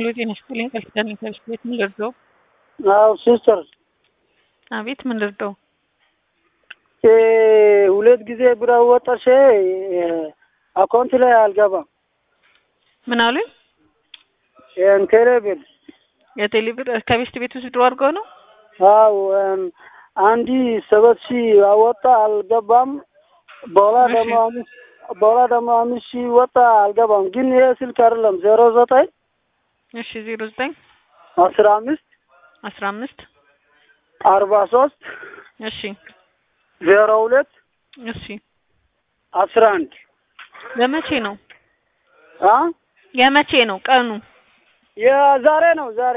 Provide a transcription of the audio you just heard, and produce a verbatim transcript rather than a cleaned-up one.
ሄሎ ጤና ይስጥልኝ ቃል ኪዳን ከብስት ቤት ምን ልርዳው? አዎ ሲስተር አቤት ምን ልርዳው? እ ሁለት ጊዜ ብር አወጣሽ አካውንት ላይ አልገባም። ምን አሉኝ? የቴሌ ብር የቴሌ ብር ከቤስት ቤት ውስጥ ድሮ አድርገው ነው? አዎ አንዲ ሰባት ሺህ አወጣ አልገባም። በኋላ ደግሞ አምስት በኋላ ደግሞ አምስት ሺህ ወጣ አልገባም። ግን ይሄ ስልክ አይደለም ዜሮ ዘጠኝ እሺ ዜሮ ዘጠኝ አስራ አምስት አስራ አምስት አርባ ሶስት እሺ ዜሮ ሁለት እሺ አስራ አንድ ለመቼ ነው? አ የመቼ ነው ቀኑ? የዛሬ ነው ዛሬ